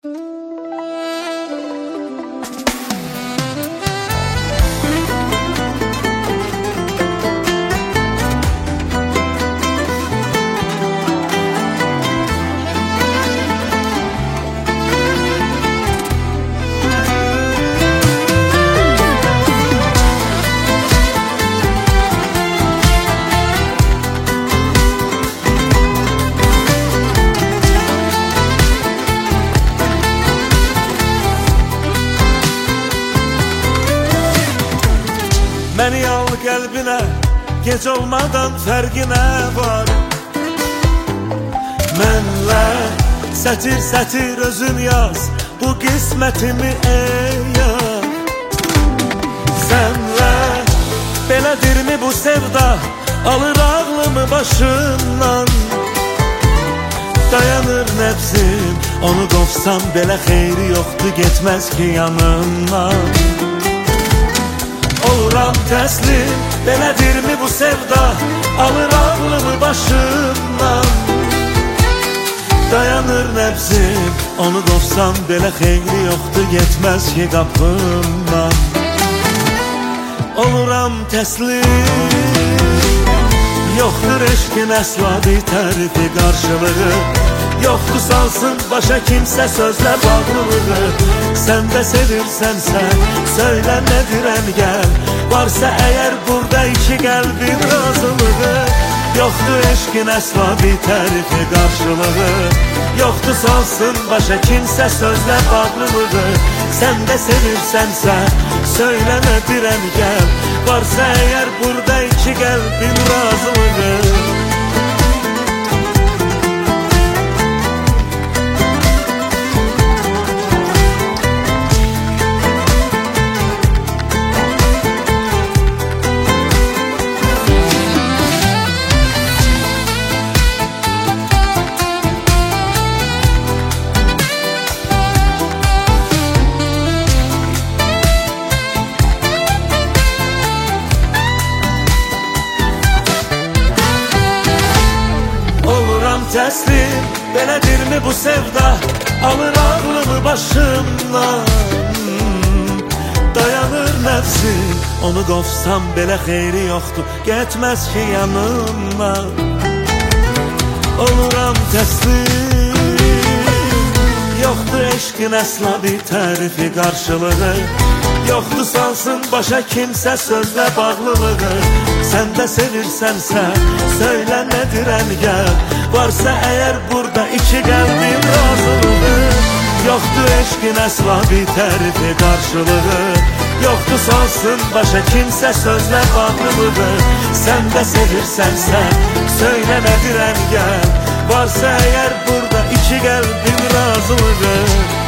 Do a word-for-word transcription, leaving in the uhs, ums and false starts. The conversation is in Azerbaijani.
Məni al qəlbinə, gec olmadan fərqinə var. Mənlə sətir-sətir özün yaz, bu qismətimi ey yar. Sənlə belədirmi bu sevda, alır ağlımı başımdan. Dayanır nəfsim, onu qovsam belə xeyri yoxdur, getməz ki yanımdan. Oluram təslim, belədirmi bu sevda, alır ağlımı başımdan. Dayanır nəfsim, onu qovsam belə xeyri yoxdur, getməz ki qapımdan. Oluram təslim, yoxdur eşqin əsla bir tərifi qarşılığı. Yoxdur salsın başa kimsə sözlə bağlılığı. Sən də sevirsənsə, söylə nədirəm gəl. Varsa əgər burada iki qəlbin razılığı. Yoxdur eşqin əsla bir tərifi qarşılığı. Yoxdur salsın başa kimsə sözlə bağlılığı. Sən də sevirsənsə, söylə nədirəm gəl. Varsa əgər burada iki qəlbin razılığı. Təslim, belədirmi bu sevda, alır ağlımı başımdan. Dayanır nəfsim, onu qovsam belə xeyri yoxdur, getməz ki yanımdan. Oluram təslim, yoxdur eşqin əsla bir tərifi qarşılığı. Yoxdur salsın başa kimsə sözlə bağlılığı. Sən də sevirsənsə, söylə nədirəm gəl. Varsa əgər burada iki qəlbin razılığı. Yoxdur eşqin əsla bir tərifi qarşılığı. Yoxdur salsın başa kimsə sözlə bağlılığı. Sən də sevirsənsə, söylə nədirəm gəl. Varsa əgər burada iki qəlbin razılığı.